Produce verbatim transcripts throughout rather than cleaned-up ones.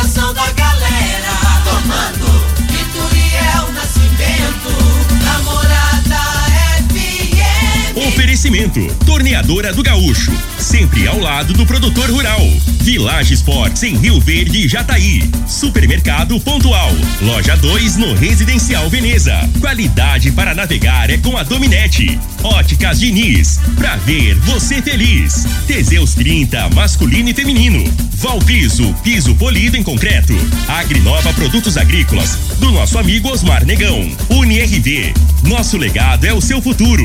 Informação da galera. Comando Vitoriel Nascimento. Namorada F M. Oferecimento: Torneadora do Gaúcho, sempre ao lado do produtor rural. Village Sports em Rio Verde e Jataí. Supermercado Pontual. Loja dois no Residencial Veneza. Qualidade para navegar é com a Dominete. Óticas Diniz. Pra ver você feliz. Teseus trinta masculino e feminino. Valpiso, piso polido em concreto. Agrinova Produtos Agrícolas, do nosso amigo Osmar Negão. Uni R V. Nosso legado é o seu futuro.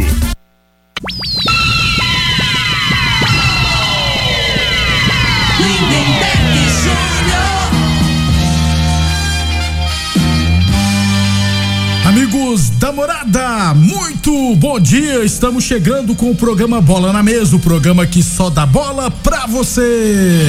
Amigos da Morada, muito bom dia. Estamos chegando com o programa Bola na Mesa, o programa que só dá bola pra você.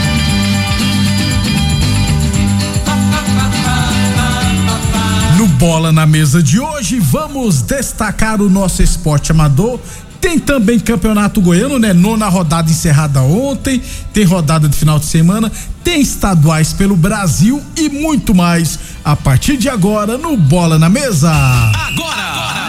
No Bola na Mesa de hoje, vamos destacar o nosso esporte amador. Tem também campeonato goiano, né? Nona rodada encerrada ontem, tem rodada de final de semana, tem estaduais pelo Brasil e muito mais a partir de agora no Bola na Mesa. Agora!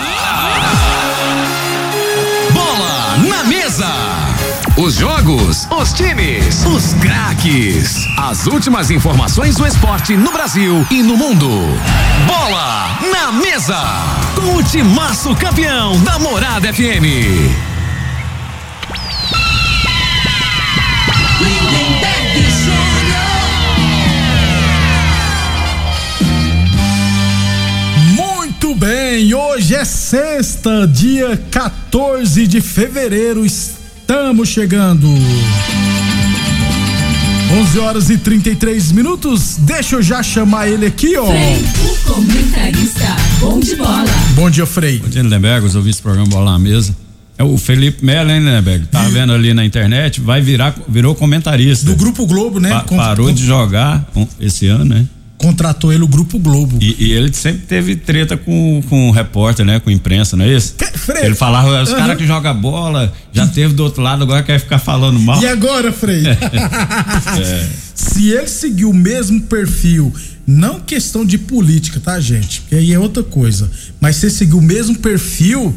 Bola na Mesa! Os jogos, os times, os craques. As últimas informações do esporte no Brasil e no mundo. Bola na Mesa! Com o timaço campeão da Morada F M. Muito bem, hoje é sexta, dia quatorze de fevereiro, estamos chegando. onze horas e trinta e três minutos, deixa eu já chamar ele aqui, ó. Frei, o comentarista bom de bola. Bom dia, Frei. Bom dia, Lindenberg, os ouvintes do programa Bola na Mesa. É o Felipe Melo, hein, Lindenberg? Tá vendo ali na internet, vai virar, virou comentarista. Do Grupo Globo, né? Pa, parou de jogar esse ano, né? Contratou ele o Grupo Globo. E, e ele sempre teve treta com, com o repórter, né? Com imprensa, não é isso? Que, Frei? Ele falava, os uhum. caras que jogam bola, já teve do outro lado, agora quer ficar falando mal. E agora, Frei? É. Se ele seguir o mesmo perfil, não questão de política, tá, gente? Porque aí é outra coisa. Mas se seguir o mesmo perfil,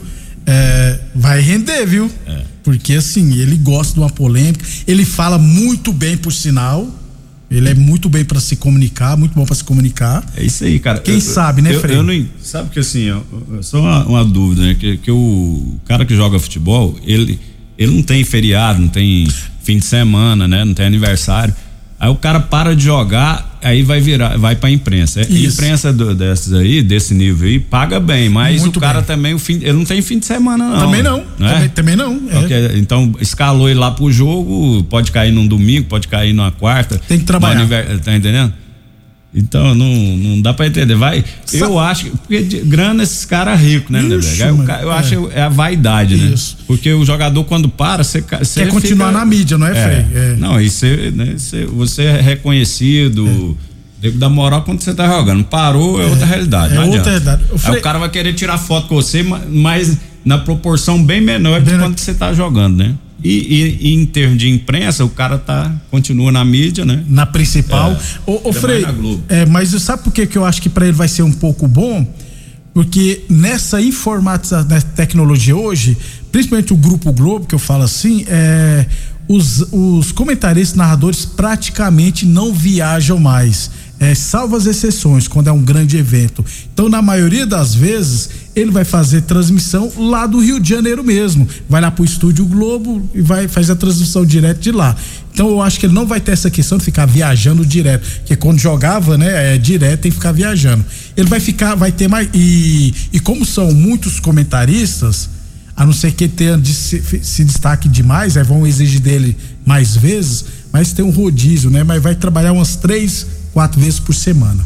é, vai render, viu? É. Porque assim, ele gosta de uma polêmica, ele fala muito bem, por sinal. Ele é muito bem pra se comunicar, muito bom pra se comunicar. É isso aí, cara. Quem eu, sabe, né, eu, Frei? Eu não, sabe que assim, eu, eu, só uma, uma dúvida, né? Que, que o cara que joga futebol, ele, ele não tem feriado, não tem fim de semana, né? Não tem aniversário. Aí o cara para de jogar, aí vai virar, vai pra imprensa. A imprensa do, dessas aí, desse nível aí, paga bem, mas muito o cara bem. Também, o fim, ele não tem fim de semana, não. Também não, né? também, também não. É. Porque, então, escalou ele lá pro jogo, pode cair num domingo, pode cair numa quarta. Tem que trabalhar. Aniver, tá entendendo? Então, não, não dá pra entender. Vai, Sa- eu acho que, porque de, grana esses caras ricos, né, Ixi, eu, eu acho que é a vaidade, Isso. né? Porque o jogador, quando para, você quer continuar fica, na mídia, não é, Frei? É, é. Não, e você, né, você, você é reconhecido, é. dá moral quando você tá jogando. Parou, é, é outra realidade. É outra realidade. O Frei... Aí o cara vai querer tirar foto com você, mas na proporção bem menor bem de quando na... você tá jogando, né? E, e, e em termos de imprensa, o cara tá, continua na mídia, né? Na principal. É, ô, ô Frei, é, mas sabe por que que eu acho que pra ele vai ser um pouco bom? Porque nessa informatização, nessa tecnologia hoje, principalmente o Grupo Globo, que eu falo assim, é, os, os comentaristas, narradores praticamente não viajam mais. É, salvo as exceções, quando é um grande evento. Então, na maioria das vezes, ele vai fazer transmissão lá do Rio de Janeiro mesmo. Vai lá pro Estúdio Globo e vai fazer a transmissão direto de lá. Então, eu acho que ele não vai ter essa questão de ficar viajando direto. Porque quando jogava, né, é direto, tem que ficar viajando. Ele vai ficar, vai ter mais. E, e como são muitos comentaristas, a não ser que tenha de se, se destaque demais, aí vão exigir dele mais vezes, mas tem um rodízio, né? Mas vai trabalhar umas três. Quatro vezes por semana.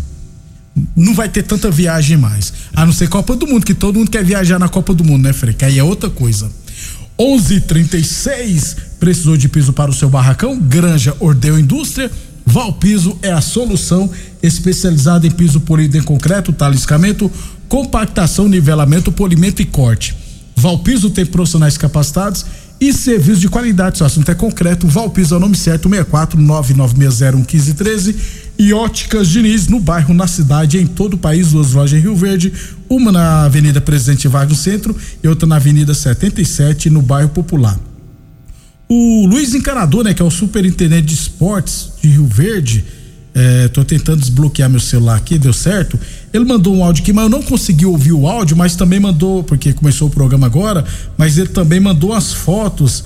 Não vai ter tanta viagem mais. A não ser Copa do Mundo, que todo mundo quer viajar na Copa do Mundo, né, Frei? Que aí é outra coisa. onze e trinta e seis, precisou de piso para o seu barracão? Granja Ordeu Indústria. Valpiso é a solução, especializada em piso polido em concreto, taliscamento, compactação, nivelamento, polimento e corte. Valpiso tem profissionais capacitados e serviço de qualidade. Se o assunto é concreto, Valpiso é o nome certo, seis quatro nove nove seis zero um um cinco um três e Óticas Diniz, no bairro, na cidade, em todo o país. Duas lojas em Rio Verde, uma na Avenida Presidente Vargas, no centro, e outra na Avenida setenta e sete, no bairro Popular. O Luiz Encanador, né, que é o superintendente de esportes de Rio Verde, é, tô tentando desbloquear meu celular aqui, deu certo. Ele mandou um áudio aqui, mas eu não consegui ouvir o áudio, mas também mandou, porque começou o programa agora, mas ele também mandou as fotos.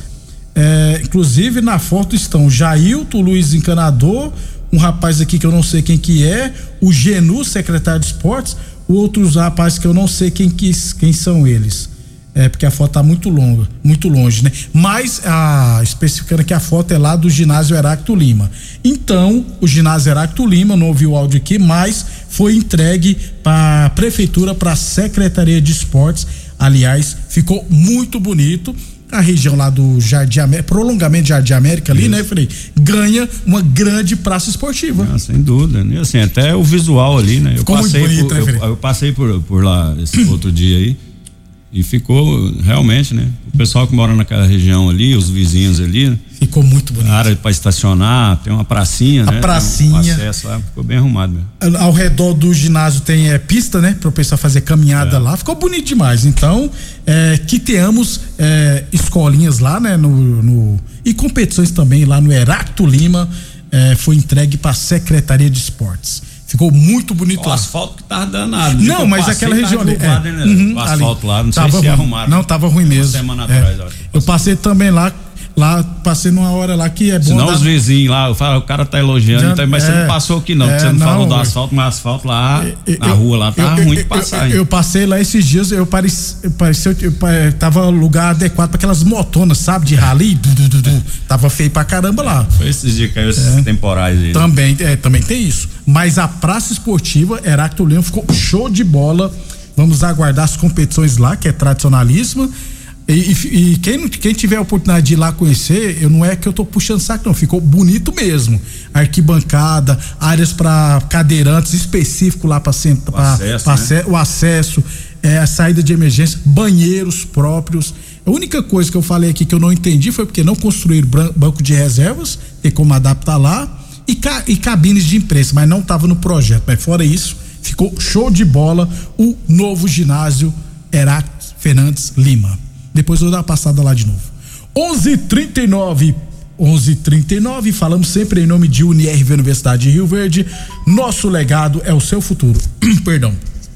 É, inclusive na foto estão Jailton, Luiz Encanador, um rapaz aqui que eu não sei quem que é, o Genu, secretário de esportes, outros rapazes que eu não sei quem, que, quem são eles. É, porque a foto tá muito longa, muito longe, né? Mas, ah, especificando que a foto é lá do ginásio Heráclito Lima. Então, o ginásio Heráclito Lima, não ouvi o áudio aqui, mas foi entregue para a prefeitura, para a Secretaria de Esportes. Aliás, ficou muito bonito. A região lá do Jardim América, prolongamento de Jardim América ali, isso, né, Frei? Ganha uma grande praça esportiva. Ah, sem dúvida, né? Assim, até o visual ali, né? Eu ficou passei muito bonito, por, né, eu, eu passei por, por lá esse outro dia aí. E ficou realmente, né? O pessoal que mora naquela região ali, os vizinhos ali, né? Ficou muito bonito. Área para estacionar, tem uma pracinha, a né? pracinha. Um acesso lá, ficou bem arrumado mesmo. Ao redor do ginásio tem é, pista, né? Para o pessoal fazer caminhada é. lá. Ficou bonito demais. Então, é, que tenhamos é, escolinhas lá, né? No, no, e competições também lá no Heráclito Lima. É, foi entregue para a Secretaria de Esportes. Ficou muito bonito o lá. O asfalto que tava danado. Não, mas aquela região ali. É, né? Uhum, o asfalto ali, lá, não sei se ruim. arrumaram. Não, tava ruim mesmo. Uma semana é. atrás, acho. Eu passei também lá, lá, passei numa hora lá que é bom. Senão dar... os vizinhos lá, eu falo, o cara tá elogiando, Já, então, mas é, você não passou aqui não, é, porque você não, não falou do asfalto, mas o asfalto lá eu, na rua lá tava eu, ruim eu, de passar. Eu, eu, eu passei lá esses dias, eu pareci, eu pareci, eu, eu, tava lugar adequado para aquelas motonas, sabe, de rally, du, du, du, du, tava feio pra caramba lá. Foi esses dias que caiu esses é. temporais aí. Também, é, também tem isso. Mas a praça esportiva Heráclito Lima ficou show de bola. Vamos aguardar as competições lá, que é tradicionalíssima. E, e, e quem, quem tiver a oportunidade de ir lá conhecer, eu não é que eu tô puxando saco, não. Ficou bonito mesmo. Arquibancada, áreas para cadeirantes específico lá para o acesso, né? o acesso, é, a saída de emergência, banheiros próprios. A única coisa que eu falei aqui que eu não entendi foi porque não construíram banco de reservas, tem como adaptar lá. E, ca, e cabines de imprensa, mas não estava no projeto. Mas fora isso, ficou show de bola o novo ginásio Heráclito Fernandes Lima. Depois eu vou dar uma passada lá de novo. onze e trinta e nove, onze e trinta e nove, falamos sempre em nome de Unirv Universidade de Rio Verde. Nosso legado é o seu futuro. Perdão.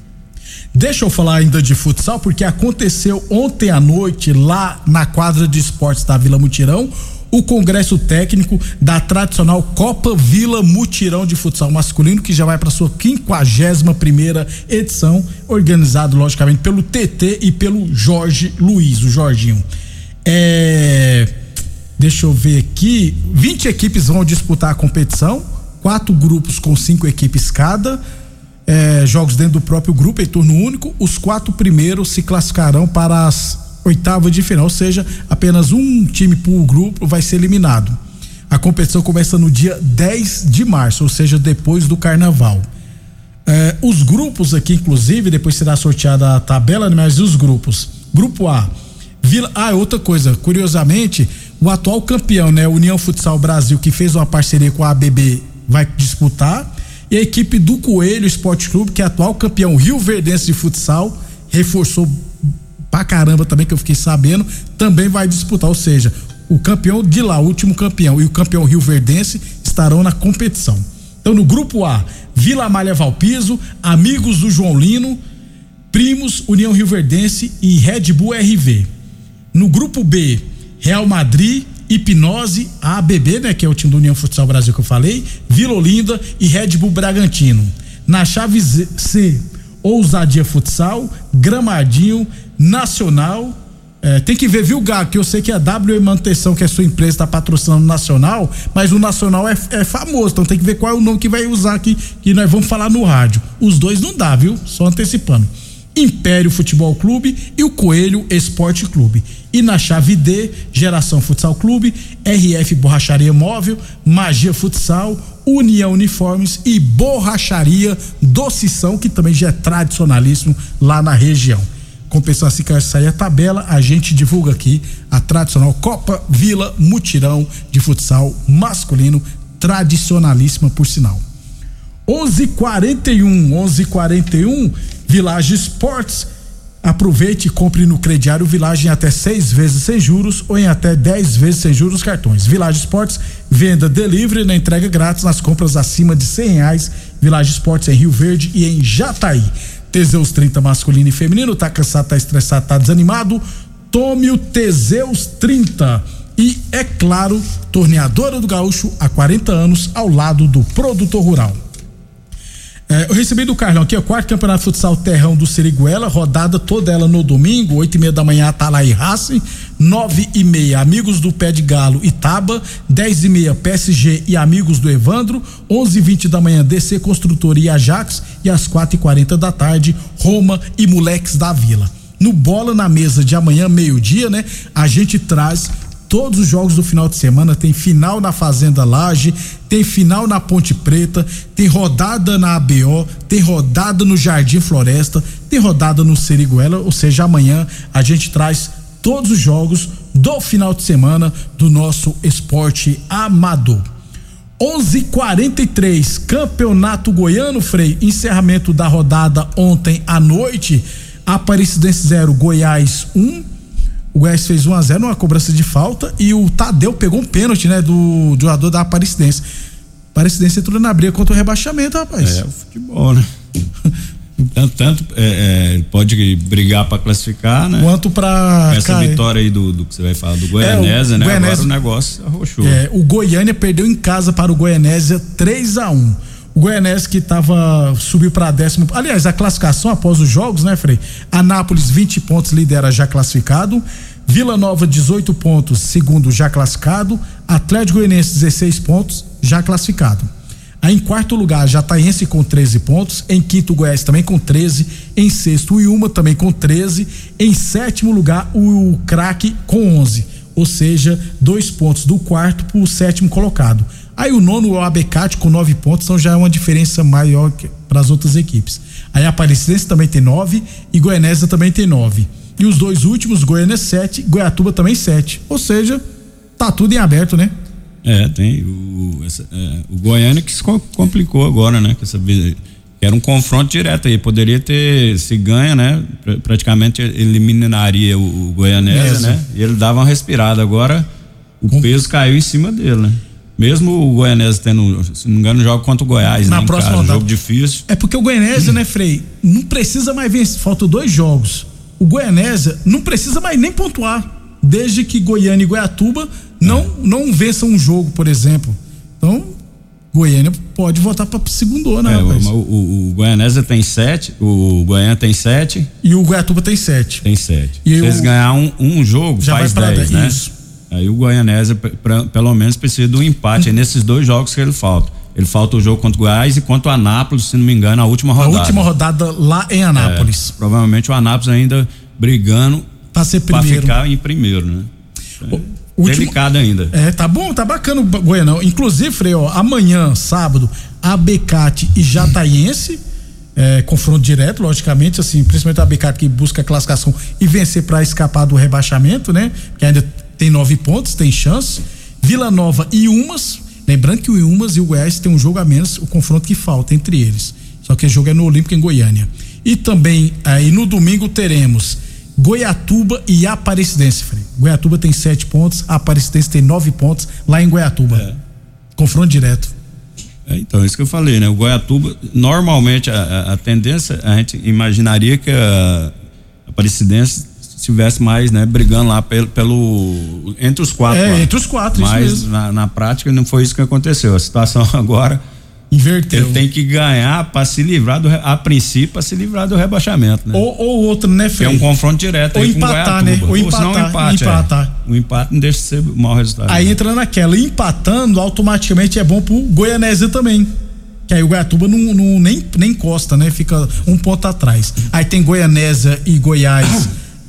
Deixa eu falar ainda de futsal, porque aconteceu ontem à noite lá na quadra de esportes da Vila Mutirão o congresso técnico da tradicional Copa Vila Mutirão de futsal masculino, que já vai para sua quinquagésima primeira edição, organizado logicamente pelo T T e pelo Jorge Luiz, o Jorginho. É, deixa eu ver aqui, vinte equipes vão disputar a competição, quatro grupos com cinco equipes cada, é, jogos dentro do próprio grupo em turno único. Os quatro primeiros se classificarão para as oitava de final, ou seja, apenas um time por grupo vai ser eliminado. A competição começa no dia dez de março, ou seja, depois do carnaval. É, os grupos aqui, inclusive, depois será sorteada a tabela, mas os grupos. Grupo A, Vila. Ah, outra coisa, curiosamente, o atual campeão, né, União Futsal Brasil, que fez uma parceria com a A B B, vai disputar. E a equipe do Coelho Esporte Clube, que é atual campeão rioverdense de futsal, reforçou pra caramba também, que eu fiquei sabendo, também vai disputar, ou seja, o campeão de lá, o último campeão e o campeão rioverdense estarão na competição. Então no grupo A, Vila Amália Valpiso, Amigos do João Lino, Primos, União Rioverdense e Red Bull R V. No grupo B, Real Madrid, Hipnose, a A B B, né, que é o time do União Futsal Brasil que eu falei, Vila Olinda e Red Bull Bragantino. Na chave C, Ousadia Futsal, Gramadinho, Nacional, é, tem que ver, viu, Gago, que eu sei que a W M Manutenção, que é a sua empresa, está patrocinando o Nacional, mas o Nacional é, é famoso, então tem que ver qual é o nome que vai usar aqui, que nós vamos falar no rádio. Os dois não dá, viu? Só antecipando. Império Futebol Clube e o Coelho Esporte Clube. E na chave D, Geração Futsal Clube, R F Borracharia Móvel, Magia Futsal, União Uniformes e Borracharia Docição, que também já é tradicionalíssimo lá na região. Compensar assim que vai sair a tabela, a gente divulga aqui a tradicional Copa Vila Mutirão de futsal masculino, tradicionalíssima por sinal. onze e quarenta e um, onze e quarenta e um, Village Esportes. Aproveite e compre no crediário Village em até seis vezes sem juros ou em até dez vezes sem juros cartões. Village Esportes, venda delivery na entrega grátis nas compras acima de cem reais. Village Esportes em Rio Verde e em Jataí. Teseus trinta masculino e feminino, tá cansado, tá estressado, tá desanimado? Tome o Teseus trinta. E, é claro, Torneadora do Gaúcho há quarenta anos ao lado do produtor rural. É, eu recebi do Carlão aqui, o quarto campeonato futsal Terrão do Seriguela, rodada toda ela no domingo, oito e meia da manhã, Atalaí Racing, nove e meia, Amigos do Pé de Galo Itaba, dez e meia, P S G e Amigos do Evandro, onze e vinte da manhã, D C Construtora e Ajax, e às quatro e quarenta da tarde, Roma e Moleques da Vila. No Bola na Mesa de amanhã, meio-dia, né? A gente traz todos os jogos do final de semana, tem final na Fazenda Laje, tem final na Ponte Preta, tem rodada na A B O, tem rodada no Jardim Floresta, tem rodada no Seriguela, ou seja, amanhã a gente traz todos os jogos do final de semana do nosso esporte amador. onze e quarenta e três, Campeonato Goiano, Frei, encerramento da rodada ontem à noite, Aparecidense zero, Goiás um. O Goiás fez um a zero numa cobrança de falta e o Tadeu pegou um pênalti, né, do, do jogador da Aparecidense. Aparecidense entrou na briga contra o rebaixamento, rapaz. É, o futebol, né? tanto tanto é, é, pode brigar para classificar, né? Quanto pra essa cair. Vitória aí do, do que você vai falar do Goianésia, é, né? Goianésia, agora o negócio arrochou. É, o Goiânia perdeu em casa para o Goianésia três a um. O Goianésia que tava, subiu para décimo. Aliás, a classificação após os jogos, né, Frei? Anápolis, vinte pontos, lidera já classificado. Vila Nova, dezoito pontos, segundo já classificado. Atlético Goianiense, dezesseis pontos, já classificado. Aí em quarto lugar, Jataense com treze pontos. Em quinto, Goiás também com treze. Em sexto, o Iuma também com treze. Em sétimo lugar, o Craque com onze. Ou seja, dois pontos do quarto pro sétimo colocado. Aí o nono, o Abecate com nove pontos, então já é uma diferença maior para as outras equipes. Aí a Aparecidense também tem nove e Goianésia também tem nove. E os dois últimos, Goiânia sete, Goiatuba também sete. Ou seja, tá tudo em aberto, né? É, tem o, essa, é, o Goiânia que se complicou agora, né? Que essa, era um confronto direto aí, poderia ter, se ganha, né? Praticamente eliminaria o, o Goianésia, né? E ele dava uma respirada. Agora o Com... peso caiu em cima dele, né? Mesmo o Goianésia tendo, se não me engano, joga contra o Goiás, na né? próxima casa, jogo difícil. É porque o Goianésia, hum. né, Frei, não precisa mais vencer, faltam dois jogos. O Goianésia não precisa mais nem pontuar, desde que Goiânia e Goiatuba não, é. não vençam um jogo, por exemplo. Então, Goiânia pode voltar pra segundona, né, é, rapaz? O, o, o Goianésia tem sete, o Goiânia tem sete. E o Goiatuba tem sete. Tem sete. E Se eles ganhar um, um jogo, já faz vai dez, né? Isso. Aí o Goianésia, pra, pelo menos, precisa de um empate hum. nesses dois jogos que ele falta. Ele falta o jogo contra o Goiás e contra o Anápolis, se não me engano, a última rodada. A última rodada lá em Anápolis. É, provavelmente o Anápolis ainda brigando pra ser primeiro. Pra ficar em primeiro, né? É, o, último, delicado ainda. É, tá bom, tá bacana o Goianão. Inclusive, Frei, ó, amanhã, sábado, Abecate e Jataiense, é, confronto direto, logicamente, assim, principalmente a Abecate que busca a classificação e vencer pra escapar do rebaixamento, né? Que ainda tem nove pontos, tem chance. Vila Nova e Umas, lembrando que o Umas e o Goiás tem um jogo a menos, o confronto que falta entre eles. Só que o jogo é no Olímpico em Goiânia. E também aí no domingo teremos Goiatuba e Aparecidense, Frei. Goiatuba tem sete pontos, a Aparecidense tem nove pontos lá em Goiatuba. É. Confronto direto. É, então, isso que eu falei, né? O Goiatuba, normalmente a, a, a tendência, a gente imaginaria que a Aparecidense estivesse mais, né, brigando lá pelo, pelo entre os quatro. É, lá. entre os quatro, Mas isso mesmo. Na, na prática não foi isso que aconteceu. A situação agora inverteu. Ele tem que ganhar para se livrar do, a princípio, para se livrar do rebaixamento, né? Ou, ou outro, né, Frei? É um confronto direto ou aí empatar, com né? Ou, ou empatar, senão um empate. empatar. É. O empate não deixa de ser mau resultado. Aí né? entra naquela, empatando automaticamente é bom pro Goianésia também. Que aí o Goiatuba não, não nem, nem encosta, né? Fica um ponto atrás. Aí tem Goianésia e Goiás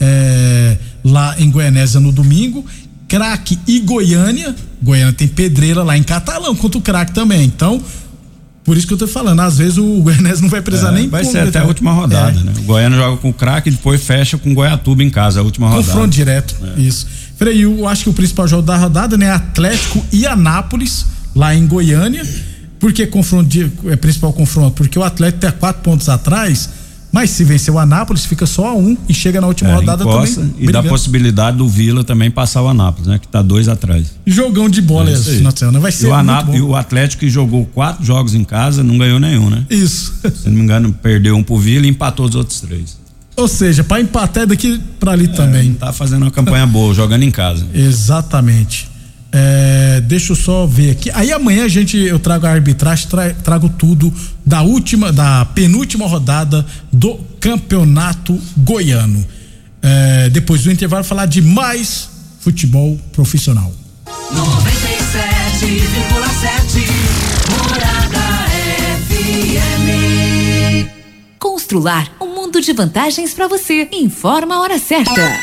é, lá em Goianésia no domingo. Craque e Goiânia. Goiânia tem Pedreira lá em Catalão contra o Craque também. Então, por isso que eu tô falando, às vezes o Goianésia não vai precisar é, nem... Vai ser até a última rodada, é. né? O Goiânia joga com o Craque e depois fecha com o Goiatuba em casa, a última rodada. Confronto direto, é. isso. Frei, eu acho que o principal jogo da rodada, né? Atlético e Anápolis, lá em Goiânia. Por que confronto de, é principal confronto? Porque o Atlético tá quatro pontos atrás, mas se vencer o Anápolis fica só a um e chega na última é, rodada encosta, também. E brigando. Dá a possibilidade do Vila também passar o Anápolis, né? Que tá dois atrás. Jogão de bola é esse, né? Vai ser e o, Anápolis, e o Atlético que jogou quatro jogos em casa não ganhou nenhum, né? Isso. Se não me engano, perdeu um pro Vila e empatou os outros três. Ou seja, para empatar é daqui para ali é, também. Tá fazendo uma campanha boa, jogando em casa. Exatamente. É, deixa eu só ver aqui. Aí amanhã a gente eu trago a arbitragem, tra, trago tudo da última, da penúltima rodada do Campeonato Goiano. É, depois do intervalo falar de mais futebol profissional. noventa e sete vírgula sete Morada F M. Constrular um mundo de vantagens para você. Informa a hora certa.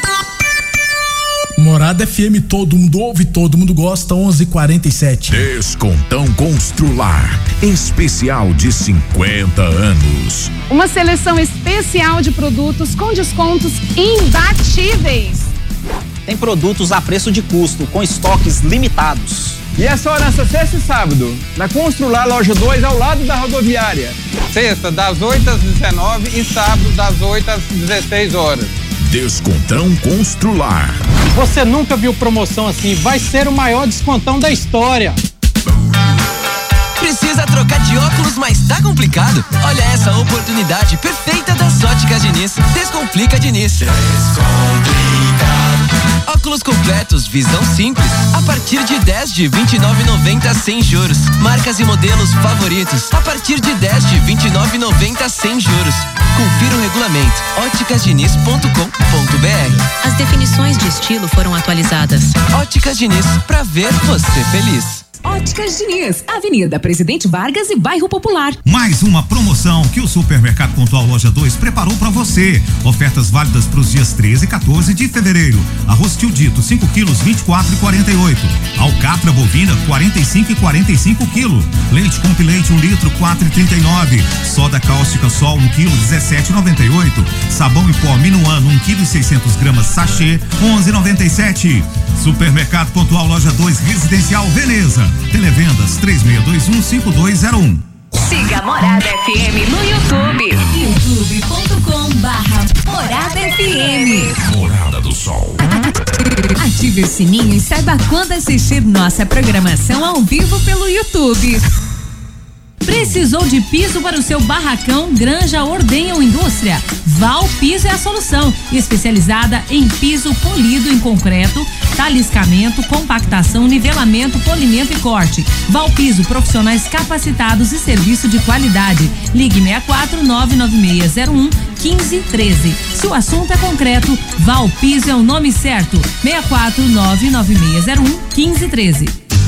Morada F M, todo mundo ouve, todo mundo gosta, onze e quarenta e sete. Descontão Constrular, especial de cinquenta anos. Uma seleção especial de produtos com descontos imbatíveis. Tem produtos a preço de custo, com estoques limitados. E é só nessa sexta e sábado, na Constrular Loja dois, ao lado da rodoviária. Sexta, das oito às dezenove e sábado, das oito às dezesseis horas. Descontão Constrular. Você nunca viu promoção assim, vai ser o maior descontão da história. Precisa trocar de óculos, mas tá complicado? Olha essa oportunidade perfeita das Óticas Diniz. Descomplica Diniz. Descomplica. Óculos completos, visão simples, a partir de dez de vinte e nove reais e noventa centavos sem juros. Marcas e modelos favoritos, a partir de dez de vinte e nove reais e noventa centavos sem juros. Confira o regulamento óticas diniz ponto com ponto b r. As definições de estilo foram atualizadas. Óticas Diniz, pra ver você feliz. Óticas Diniz, Avenida Presidente Vargas e Bairro Popular. Mais uma promoção que o Supermercado Pontual Loja dois preparou para você. Ofertas válidas para os dias treze e quatorze de fevereiro. Arroz Tio Dito, cinco quilos, vinte e quatro reais e quarenta e oito centavos. Alcatra bovina, quarenta e cinco reais e quarenta e cinco quilos. Leite com leite, um litro, quatro reais e trinta e nove centavos. Soda cáustica Sol, um quilo, dezessete reais e noventa e oito centavos. Sabão em pó Minuano, um quilo e seiscentos gramas sachê, onze reais e noventa e sete centavos. Supermercado Pontual Loja dois, Residencial Veneza. Televendas três seis dois um cinco dois zero um. Siga Morada F M no YouTube. youtube ponto com barra Morada F M. Morada do Sol. Ative o sininho e saiba quando assistir nossa programação ao vivo pelo YouTube. Precisou de piso para o seu barracão, granja, ordenha ou indústria? Val Piso é a solução, especializada em piso polido em concreto, taliscamento, compactação, nivelamento, polimento e corte. Val Piso, profissionais capacitados e serviço de qualidade. Ligue seis quatro nove nove seis zero um um cinco um três. Se o assunto é concreto, Val Piso é o nome certo. seis quatro nove nove seis zero um um cinco um três.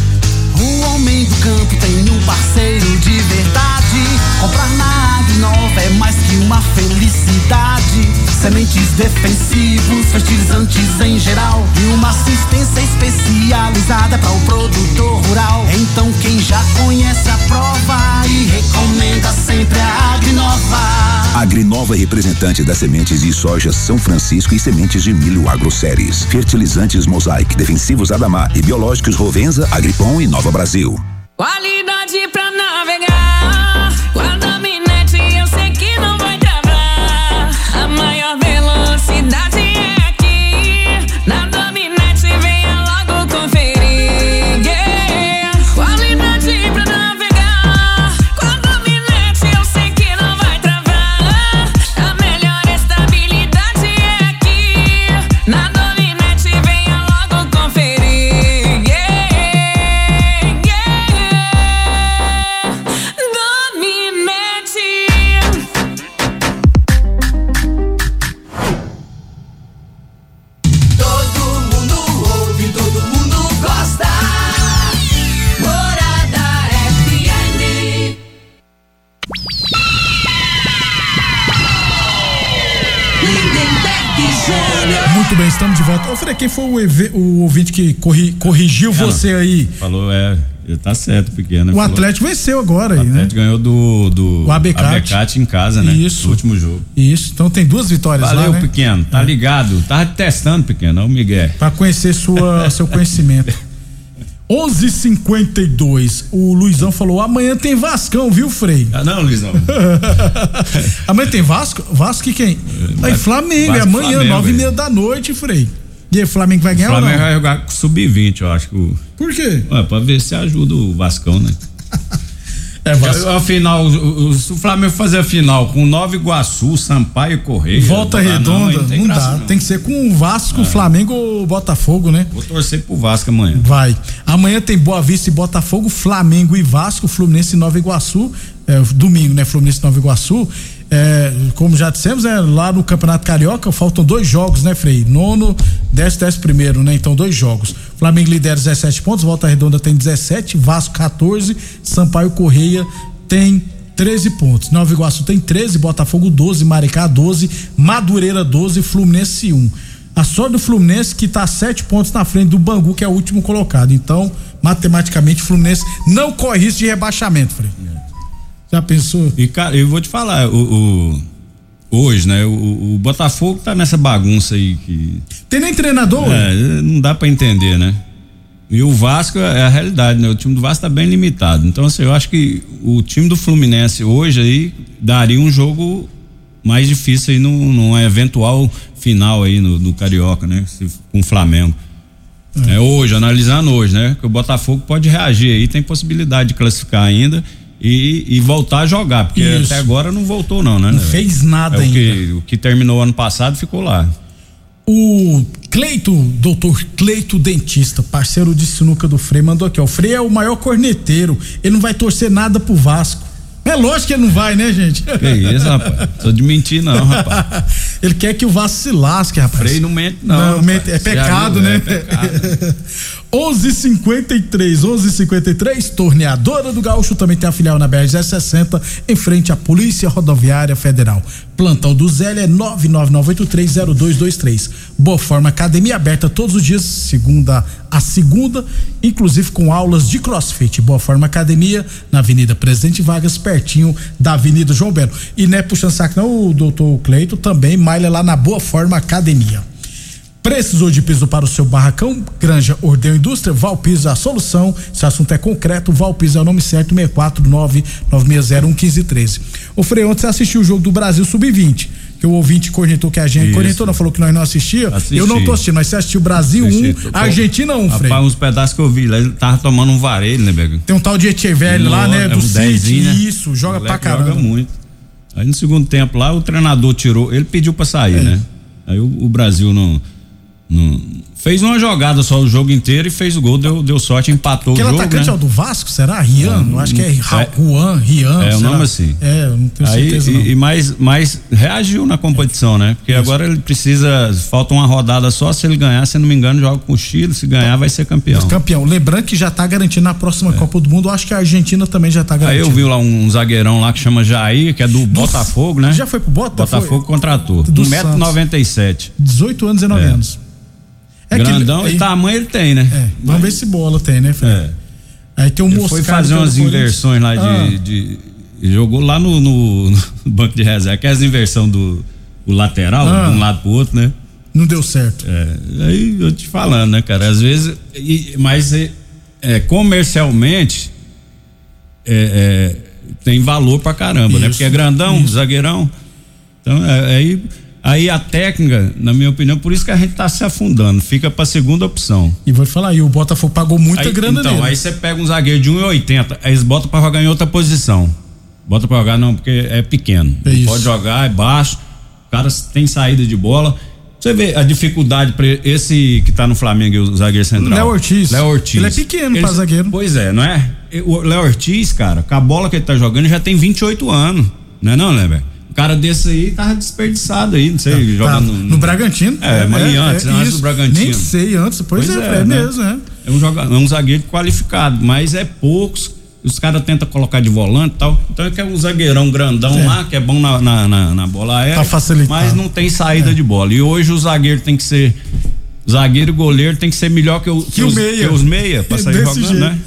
O homem do campo tem um parceiro de verdade. Comprar na Agrinova é mais que uma felicidade. Sementes defensivos, fertilizantes em geral e uma assistência especializada para o produtor rural. Então quem já conhece a prova e recomenda sempre a Agrinova. Agrinova é representante das sementes de soja São Francisco e sementes de milho Agroséries. Fertilizantes Mosaic, defensivos Adamar e biológicos Rovenza, Agripom e Nova Brasil. Qualidade pra navegar. Guarda-minete, eu sei que não vai travar. A maior velocidade é aqui. Na Dominete, venha logo conferir. Yeah. Qualidade pra navegar. Guarda-minete, eu sei que não vai travar. A melhor estabilidade é aqui. Na Dominete, venha logo conferir. Yeah. Muito bem, estamos de volta. Ô, Frei, quem foi o, ev- o ouvinte que corri- corrigiu Não, você aí? Falou, é, tá certo, pequeno. O falou, Atlético venceu agora aí, né? O Atlético ganhou do, do o Abecate. Abecate em casa, né? Isso. No último jogo. Isso, então tem duas vitórias Valeu, lá, né? pequeno, tá É. ligado? Tava testando, pequeno, é o Miguel. Pra conhecer sua, seu conhecimento. onze e cinquenta e dois. O Luizão falou: amanhã tem Vascão, viu, Frei? Ah, não, Luizão. Amanhã tem Vasco? Vasco e quem? Aí, Flamengo, é amanhã, Flamengo, nove e meia da noite, Frei. E aí, Flamengo vai ganhar ou não? O Flamengo vai jogar com sub vinte, eu acho que o... Por quê? Ué, pra ver se ajuda o Vascão, né? É, Vasco. A final, o, o, se o Flamengo fazer a final com Nova Iguaçu, Sampaio e Correia. Volta Redonda, não, não, não dá. Não. Tem que ser com o Vasco, é. Flamengo ou Botafogo, né? Vou torcer pro Vasco amanhã. Vai. Amanhã tem Boa Vista e Botafogo, Flamengo e Vasco, Fluminense e Nova Iguaçu. É, domingo, né? Fluminense e Nova Iguaçu. É, como já dissemos, é, lá no Campeonato Carioca faltam dois jogos, né, Frei? Nono, décimo, décimo primeiro, né? Então, dois jogos. Flamengo lidera dezessete pontos, Volta Redonda tem dezessete, Vasco quatorze, Sampaio Correia tem treze pontos. Nova Iguaçu tem treze, Botafogo doze, Maricá doze, Madureira doze, Fluminense um. A sorte do Fluminense que tá sete pontos na frente do Bangu, que é o último colocado. Então, matematicamente, o Fluminense não corre risco de rebaixamento, Frei. Já pensou? E, cara, eu vou te falar, o, o hoje, né, o, o Botafogo tá nessa bagunça aí que... Tem nem treinador? É, não dá pra entender, né? E o Vasco é a realidade, né? O time do Vasco tá bem limitado. Então, assim, eu acho que o time do Fluminense hoje aí daria um jogo mais difícil aí num, num eventual final aí no, no Carioca, né? Se, com o Flamengo. É. É hoje, analisando hoje, né? Que o Botafogo pode reagir aí, tem possibilidade de classificar ainda. E, e voltar a jogar, porque Isso. até agora não voltou não, né? Não fez nada é ainda. O que, o que terminou ano passado ficou lá. O Cleito, doutor Cleito Dentista, parceiro de sinuca do Frei, mandou aqui, ó, o Frei é o maior corneteiro, ele não vai torcer nada pro Vasco. É lógico que ele não vai, né, gente? Que isso, rapaz? Tô de mentir não, rapaz. Ele quer que o Vasco se lasque, rapaz. Frei não mente não, não mente, é pecado, né? É pecado. onze e cinquenta e três, onze e cinquenta e três, Torneadora do Gaúcho também tem a filial na B R sessenta, em frente à Polícia Rodoviária Federal. Plantão do Zé é nove nove nove oito três zero dois dois três. Boa Forma Academia aberta todos os dias, segunda a segunda, inclusive com aulas de crossfit. Boa Forma Academia, na Avenida Presidente Vargas, pertinho da Avenida João Belo. E não é puxando saco não, o doutor Cleito também malha lá na Boa Forma Academia. Precisou de piso para o seu barracão? Granja Ordem Indústria, Valpiso é a solução. Se o assunto é concreto, Valpiso é o nome certo, seis quatro nove nove seis zero um um cinco um três. Ô Frei, ontem você assistiu o jogo do Brasil sub vinte, que o ouvinte cornetou que a gente, cornetou não, falou que nós não assistia. Assisti. Eu não tô assistindo, mas você assistiu Brasil um, Argentina um, Frei. Rapaz, uns pedaços que eu vi lá, ele tava tomando um varejo, né, Bego? Tem um tal de Echeverri lá, né, do City, né? Isso, joga pra caramba. Joga muito. Aí no segundo tempo lá, o treinador tirou, ele pediu pra sair, é. né? Aí o, o Brasil não... Não, fez uma jogada só o jogo inteiro e fez o gol, deu, deu sorte, empatou Aquele o jogo. Aquele atacante né? é o do Vasco, será? Rian? Eu acho que é, é Juan, Rian. É o nome assim. É, eu não tenho Aí, certeza e, não. E mais, mais reagiu na competição, né? Porque Isso. agora ele precisa, falta uma rodada só, se ele ganhar, se não me engano, joga com o Chile, se ganhar vai ser campeão. Campeão, lembrando que já tá garantindo na próxima é. Copa do Mundo, eu acho que a Argentina também já tá garantindo. Aí eu vi lá um zagueirão lá que chama Jair, que é do, do Botafogo, né? Já foi pro Botafogo? Botafogo contratou, um metro e noventa e sete. dezoito anos e nove é. anos. É Grandão e tamanho ele tem, né? É, vamos ver se bola tem, né, Fred? É. Aí tem um moço. Foi fazer umas inversões lá de, ah. de, de. Jogou lá no, no, no banco de reserva, que é as inversão do o lateral, ah. de um lado pro outro, né? Não deu certo. É, aí eu te falando, né, cara? Às vezes. E, mas é, é, comercialmente é, é, tem valor pra caramba, isso, né? Porque é grandão, isso. zagueirão. Então, é, aí. Aí a técnica, na minha opinião, por isso que a gente tá se afundando, fica pra segunda opção. E vou te falar, e o Botafogo pagou muita aí, grana então, nele. Aí você pega um zagueiro de um e oitenta, aí eles botam pra jogar em outra posição. Bota pra jogar não, porque é pequeno. É não pode jogar, é baixo, o cara tem saída de bola. Você vê a dificuldade pra esse que tá no Flamengo, o zagueiro central. Léo Ortiz. Léo Ortiz. Ele é pequeno eles, pra zagueiro. Pois é, não é? O Léo Ortiz, cara, com a bola que ele tá jogando, já tem vinte e oito anos. Não é não, né, velho? O cara desse aí tava desperdiçado aí, não sei, tá, jogando tá, no, no Bragantino. É, mas é, antes, é, antes do Bragantino. Nem sei antes, pois, pois é, é, é né? mesmo, é. É um, jogador, é um zagueiro qualificado, mas é poucos, os caras tentam colocar de volante e tal, então é que é um zagueirão grandão é. lá, que é bom na, na, na, na bola aérea, tá mas não tem saída é. de bola, e hoje o zagueiro tem que ser, zagueiro e goleiro tem que ser melhor que, o, que, que, os, o meia. que os meia, pra sair jogando, jeito. né?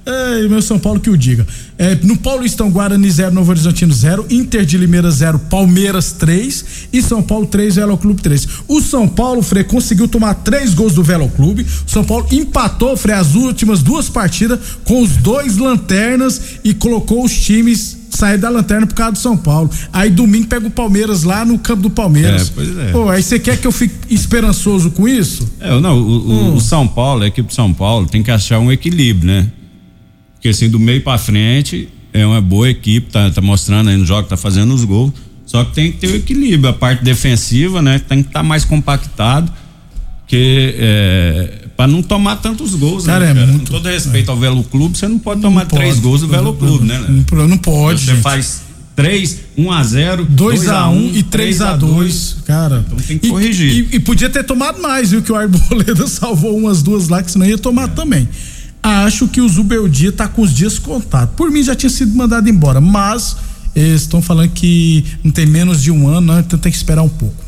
É, meu São Paulo que o diga. É, no Paulistão, Guarani zero, Novo Horizontino zero, Inter de Limeira zero, Palmeiras três e São Paulo três, Velo Clube três. O São Paulo, Frei, conseguiu tomar três gols do Velo Clube. O São Paulo empatou, Frei, as últimas duas partidas com os dois lanternas e colocou os times sair da lanterna por causa do São Paulo. Aí domingo pega o Palmeiras lá no campo do Palmeiras. É, pois é. Pô, aí você quer que eu fique esperançoso com isso? É, não, o, hum. o São Paulo, a equipe de São Paulo tem que achar um equilíbrio, né? Porque assim, do meio pra frente é uma boa equipe, tá, tá mostrando aí no jogo, tá fazendo os gols, só que tem que ter o equilíbrio, a parte defensiva, né? Tem que estar tá mais compactado, que é, pra não tomar tantos gols, cara, né? É cara? muito, com todo respeito é. ao Velo Clube, você não pode não tomar pode, três gols do Velo Clube, né? Não, não pode, Você gente. faz três, um a zero, dois a um e três a dois, cara. Então tem que e, corrigir. E, e podia ter tomado mais, viu? Que o Arboleda salvou umas duas lá, que senão ia tomar é. também. Acho que o Zubeldia tá com os dias contados. Por mim já tinha sido mandado embora, mas eles estão falando que não tem menos de um ano, né? Então tem que esperar um pouco.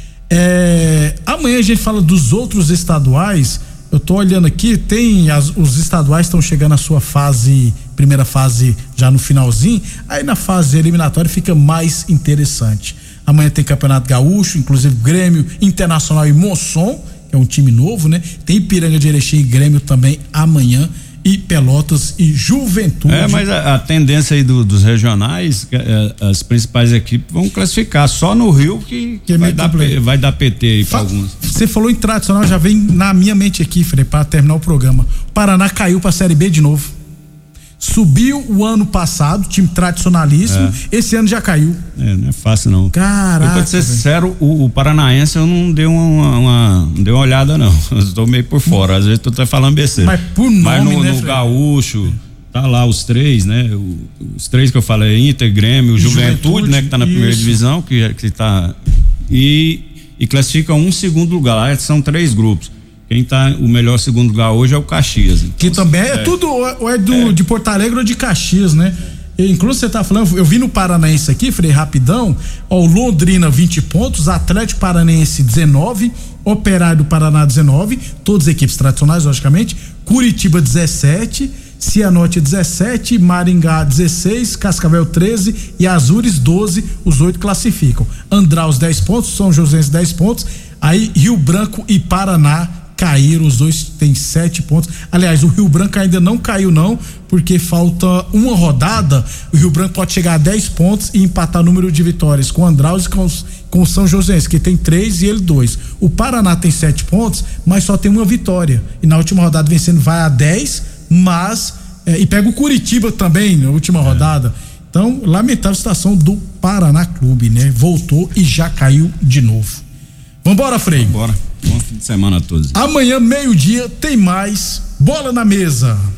É, amanhã a gente fala dos outros estaduais. Eu tô olhando aqui, tem as, os estaduais estão chegando à sua fase, primeira fase já no finalzinho, aí na fase eliminatória fica mais interessante. Amanhã tem Campeonato Gaúcho, inclusive Grêmio, Internacional e Monson, que é um time novo, né? Tem Ipiranga de Erechim e Grêmio também amanhã, e Pelotas e Juventude. É, mas a, a tendência aí do, dos regionais, é, as principais equipes vão classificar, só no Rio que, que vai, dar, vai dar P T aí pra alguns. Você falou em tradicional, já vem na minha mente aqui, Frei, para terminar o programa. O Paraná caiu pra Série B de novo. Subiu o ano passado, time tradicionalíssimo, é. esse ano já caiu. É, não é fácil não. Caraca. Eu, pra ser sincero, o, o Paranaense eu não dei uma, uma, não dei uma olhada não, eu estou meio por fora, às vezes tu tá falando besteira. Mas por nome, Mas no, né, no Gaúcho, tá lá os três, né, o, os três que eu falei, Inter, Grêmio, Juventude, Juventude, né, que tá na isso. primeira divisão, que, que tá, e, e classifica um segundo lugar, lá são três grupos. Quem tá o melhor segundo lugar hoje é o Caxias. Então, que também é, é tudo, ou é, do, é de Porto Alegre ou de Caxias, né? E, inclusive você tá falando, eu vi no Paranaense aqui, Frei, rapidão, ó, o Londrina vinte pontos, Atlético Paranaense dezenove, Operário do Paraná dezenove, todas equipes tradicionais, logicamente, Curitiba dezessete, Cianorte dezessete, Maringá dezesseis, Cascavel treze e Azures doze, os oito classificam. Andraus dez pontos, São Joséense dez pontos, aí Rio Branco e Paraná caíram, os dois têm sete pontos. Aliás, o Rio Branco ainda não caiu não, porque falta uma rodada, o Rio Branco pode chegar a dez pontos e empatar o número de vitórias com o Andraus e com, os, com o São Joséense, que tem três e ele dois. O Paraná tem sete pontos, mas só tem uma vitória, e na última rodada vencendo vai a dez, mas é, e pega o Curitiba também na última é. rodada. Então, lamentável situação do Paraná Clube, né? Voltou e já caiu de novo. Vambora, Frei. Vambora. Bom fim de semana a todos. Amanhã, meio-dia, tem mais Bola na Mesa.